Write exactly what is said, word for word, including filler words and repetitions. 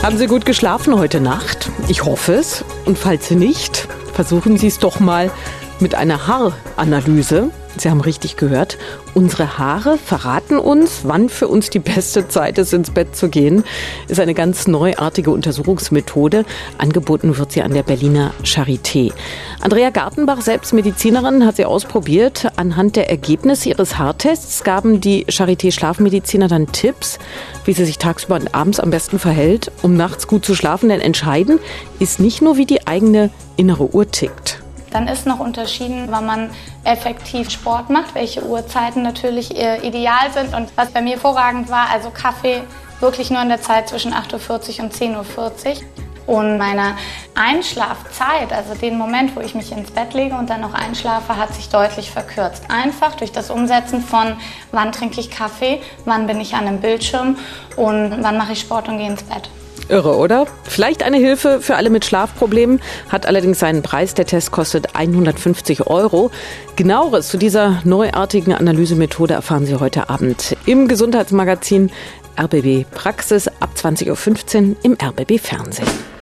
Haben Sie gut geschlafen heute Nacht? Ich hoffe es. Und falls Sie nicht, versuchen Sie es doch mal mit einer Haaranalyse. Sie haben richtig gehört. Unsere Haare verraten uns, wann für uns die beste Zeit ist, ins Bett zu gehen. Ist eine ganz neuartige Untersuchungsmethode. Angeboten wird sie an der Berliner Charité. Andrea Gartenbach, selbst Medizinerin, hat sie ausprobiert. Anhand der Ergebnisse ihres Haartests gaben die Charité-Schlafmediziner dann Tipps, wie sie sich tagsüber und abends am besten verhält, um nachts gut zu schlafen. Denn entscheidend ist nicht nur, wie die eigene innere Uhr tickt. Dann ist noch unterschieden, wann man effektiv Sport macht, welche Uhrzeiten natürlich ideal sind. Und was bei mir hervorragend war, also Kaffee wirklich nur in der Zeit zwischen acht Uhr vierzig und zehn Uhr vierzig. Und meine Einschlafzeit, also den Moment, wo ich mich ins Bett lege und dann noch einschlafe, hat sich deutlich verkürzt. Einfach durch das Umsetzen von, wann trinke ich Kaffee, wann bin ich an einem Bildschirm und wann mache ich Sport und gehe ins Bett. Irre, oder? Vielleicht eine Hilfe für alle mit Schlafproblemen, hat allerdings seinen Preis. Der Test kostet hundertfünfzig Euro. Genaueres zu dieser neuartigen Analysemethode erfahren Sie heute Abend im Gesundheitsmagazin R B B Praxis ab zwanzig Uhr fünfzehn im R B B Fernsehen.